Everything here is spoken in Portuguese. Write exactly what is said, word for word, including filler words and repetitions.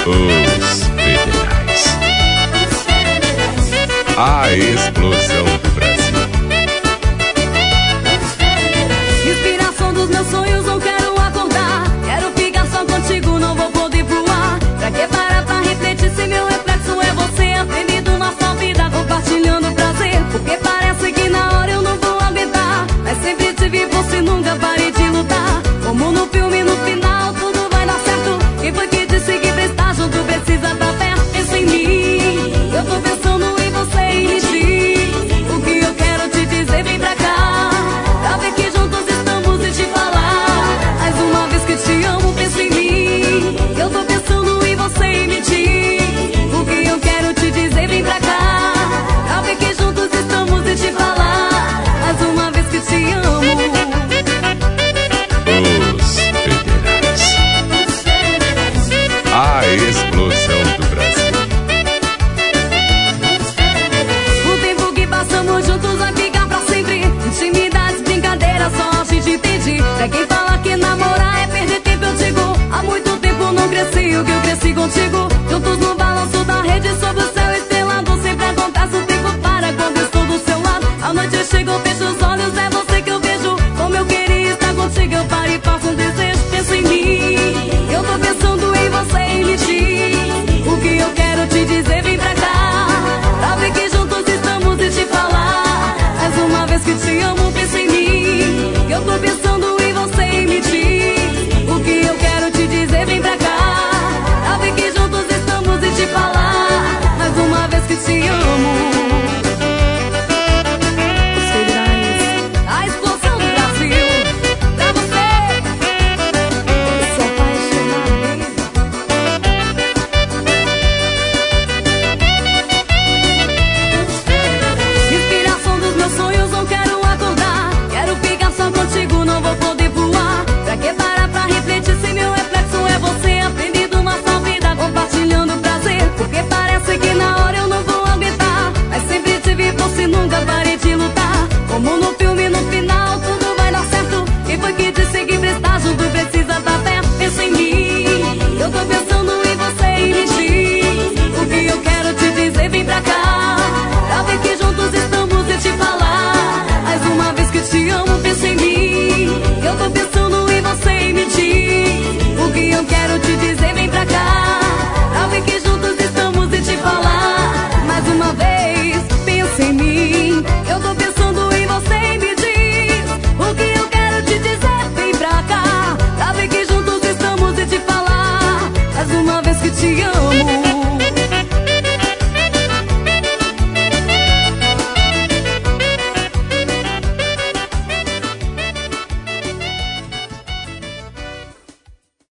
Os Federais. A explosão do Brasil. Inspiração dos meus sonhos, não quero acordar. Quero ficar só contigo, não vou poder voar. Pra que parar pra refletir se meu reflexo é você? Aprendido nossa vida, compartilhando prazer. Porque parece que na hora eu não vou aguentar, mas sempre te vi, você nunca parei de lutar. Como no filme, no final tudo vai dar certo. Quem foi que disse que pra estar junto precisa estar perto? Pensa em mim, eu tô pensando em você e em ti. O que eu quero te dizer, vem pra cá, pra ver que juntos estamos e te falar. Mais uma vez que te amo, pensa em mim, eu tô pensando em você e em ti. O que eu quero te dizer, vem pra cá, pra ver que juntos estamos e te falar. Mais uma vez que te amo. Os Federais. A explosão do Brasil. O tempo que passamos juntos vai ficar pra sempre. Intimidades, brincadeiras, só a gente entende. Pra quem fala que namorar é perder tempo, eu digo, há muito tempo não cresci o que eu cresci contigo. Juntos no balanço da rede, sob o céu estrelado. Sempre acontece, o tempo para quando eu estou do seu lado. À noite eu chego, fecho os olhos, é você que eu vejo. Como eu queria estar contigo, eu paro e falo.